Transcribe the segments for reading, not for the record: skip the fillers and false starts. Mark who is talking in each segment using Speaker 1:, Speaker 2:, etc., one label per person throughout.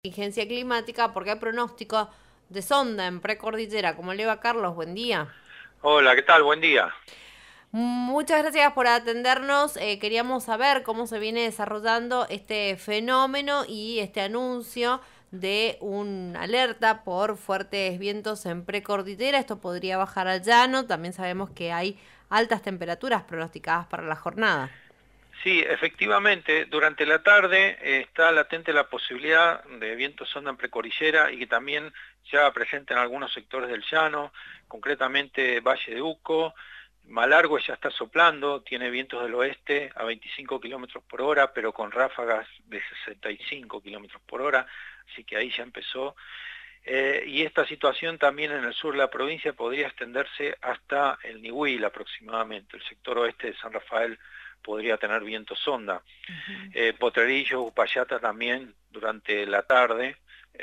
Speaker 1: Contingencia climática porque hay pronóstico de sonda en precordillera. ¿Cómo le va, Carlos? Buen día.
Speaker 2: Hola, ¿qué tal? Buen día.
Speaker 1: Muchas gracias por atendernos. Queríamos saber cómo se viene desarrollando este fenómeno y este anuncio de una alerta por fuertes vientos en precordillera. Esto podría bajar al llano. También sabemos que hay altas temperaturas pronosticadas para la jornada.
Speaker 2: Sí, efectivamente, durante la tarde está latente la posibilidad de viento sonda en precordillera y que también se haga presente en algunos sectores del llano, concretamente Valle de Uco. Malargüe ya está soplando, tiene vientos del oeste a 25 kilómetros por hora, pero con ráfagas de 65 kilómetros por hora, así que ahí ya empezó. Y esta situación también en el sur de la provincia podría extenderse hasta el Nihuil aproximadamente. El sector oeste de San Rafael podría tener viento sonda. Potrerillo, Upayata también durante la tarde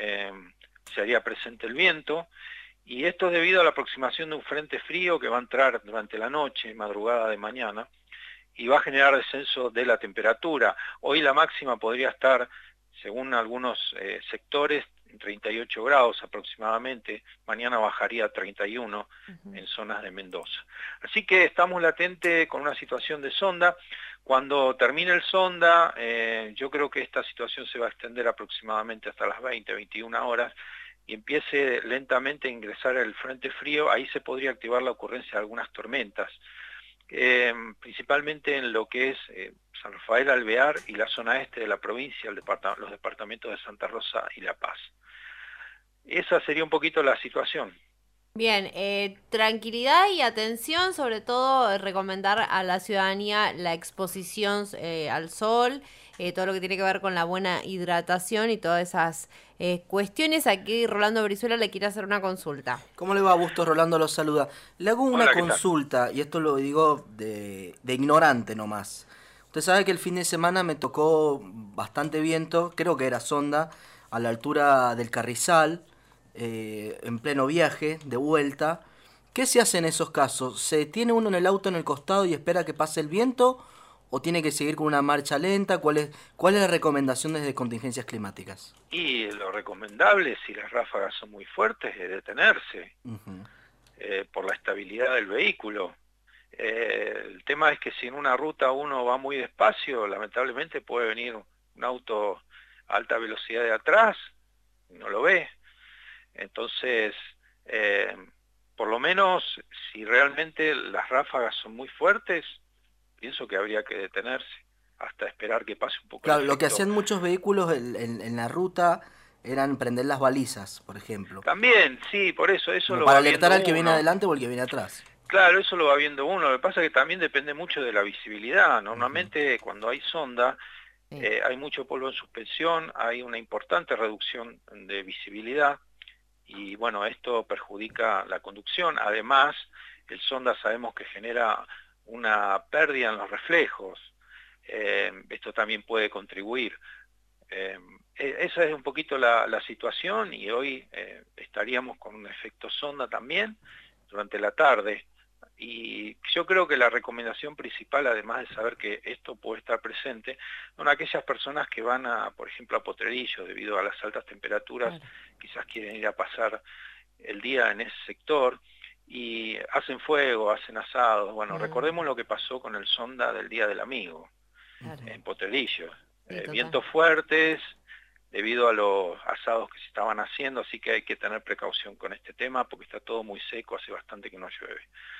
Speaker 2: se haría presente el viento. Y esto es debido a la aproximación de un frente frío que va a entrar durante la noche, madrugada de mañana, y va a generar descenso de la temperatura. Hoy la máxima podría estar, según algunos sectores, 38 grados aproximadamente, mañana bajaría a 31 en zonas de Mendoza. Así que estamos latentes con una situación de sonda. Cuando termine el sonda, yo creo que esta situación se va a extender aproximadamente hasta las 20, 21 horas, y empiece lentamente a ingresar el frente frío. Ahí se podría activar la ocurrencia de algunas tormentas. Principalmente en lo que es San Rafael, Alvear y la zona este de la provincia, los departamentos de Santa Rosa y La Paz. Esa sería un poquito la situación.
Speaker 1: Bien, tranquilidad y atención, sobre todo recomendar a la ciudadanía la exposición al sol, todo lo que tiene que ver con la buena hidratación y todas esas cuestiones. Aquí Rolando Brizuela le quiere hacer una consulta.
Speaker 3: ¿Cómo le va, Augusto? Rolando lo saluda. Le hago una
Speaker 2: Hola, ¿qué tal?
Speaker 3: consulta, y esto lo digo de ignorante nomás. Usted sabe que el fin de semana me tocó bastante viento, creo que era sonda, a la altura del Carrizal, en pleno viaje, de vuelta. ¿Qué se hace en esos casos? ¿Se detiene uno en el auto en el costado y espera que pase el viento? ¿O tiene que seguir con una marcha lenta? ¿Cuál es la recomendación desde contingencias climáticas?
Speaker 2: Y lo recomendable, si las ráfagas son muy fuertes, es detenerse
Speaker 3: Ujú.
Speaker 2: por la estabilidad del vehículo. El tema es que si en una ruta uno va muy despacio, lamentablemente puede venir un auto a alta velocidad de atrás, y no lo ve. Entonces, eh, por lo menos, si realmente las ráfagas son muy fuertes, pienso que habría que detenerse hasta esperar que pase un poco el
Speaker 3: Claro, lo que
Speaker 2: efecto.
Speaker 3: hacían muchos vehículos en la ruta eran prender las balizas, por ejemplo,
Speaker 2: También, sí, por eso
Speaker 3: como
Speaker 2: lo
Speaker 3: para
Speaker 2: va
Speaker 3: alertar
Speaker 2: viendo
Speaker 3: al que viene
Speaker 2: uno.
Speaker 3: adelante o al que viene atrás.
Speaker 2: Claro, eso lo va viendo uno. Lo que pasa es que también depende mucho de la visibilidad.
Speaker 3: Ujú.
Speaker 2: Normalmente cuando hay sonda,
Speaker 1: Sí.
Speaker 2: hay mucho polvo en suspensión, hay una importante reducción de visibilidad y bueno, esto perjudica la conducción. Además, el sonda sabemos que genera una pérdida en los reflejos. Esto también puede contribuir. Eh, Esa es un poquito la situación y hoy estaríamos con un efecto sonda también durante la tarde. Y yo creo que la recomendación principal, además de saber que esto puede estar presente, son aquellas personas que van a, por ejemplo, a Potrerillo, debido a las altas temperaturas,
Speaker 1: Claro.
Speaker 2: quizás quieren ir a pasar el día en ese sector y hacen fuego, hacen asados. Bueno, recordemos lo que pasó con el sonda del Día del Amigo
Speaker 1: Claro.
Speaker 2: en Potrerillo.
Speaker 1: Sí, total.
Speaker 2: Vientos fuertes debido a los asados que se estaban haciendo, así que hay que tener precaución con este tema porque está todo muy seco, hace bastante que no llueve.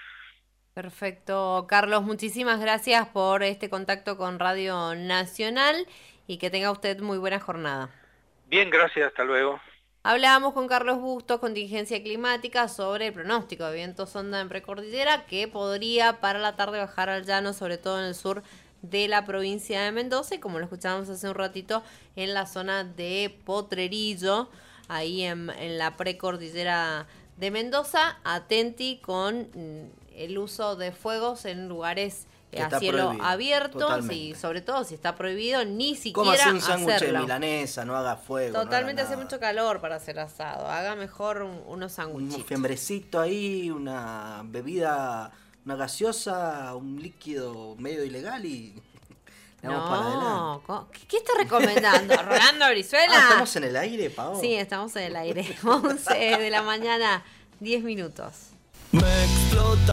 Speaker 1: Perfecto, Carlos, muchísimas gracias por este contacto con Radio Nacional y que tenga usted muy buena jornada.
Speaker 2: Bien, gracias, hasta luego.
Speaker 1: Hablábamos con Carlos Bustos, contingencia climática, sobre el pronóstico de viento sonda en precordillera que podría para la tarde bajar al llano, sobre todo en el sur de la provincia de Mendoza y como lo escuchábamos hace un ratito en la zona de Potrerillo, ahí en la precordillera de Mendoza. Atenti con el uso de fuegos en lugares
Speaker 3: Que
Speaker 1: a
Speaker 3: está
Speaker 1: cielo
Speaker 3: prohibido,
Speaker 1: abierto, y
Speaker 3: totalmente.
Speaker 1: sobre todo si está prohibido, ni
Speaker 3: Cómase
Speaker 1: siquiera
Speaker 3: un sándwich de
Speaker 1: hacerlo.
Speaker 3: milanesa, no haga fuego, no haga
Speaker 1: Totalmente hace
Speaker 3: nada.
Speaker 1: mucho calor para hacer asado. Haga mejor unos
Speaker 3: Un
Speaker 1: sanguchitos.
Speaker 3: fiambrecito ahí, una bebida, una gaseosa, un líquido medio ilegal y Vamos para adelante.
Speaker 1: ¿Qué está recomendando? ¿Rolando Brizuela?
Speaker 3: ¿Estamos en el aire, Pau?
Speaker 1: Sí, estamos en el aire. 11 de la mañana, 10 minutos.
Speaker 4: Me explota.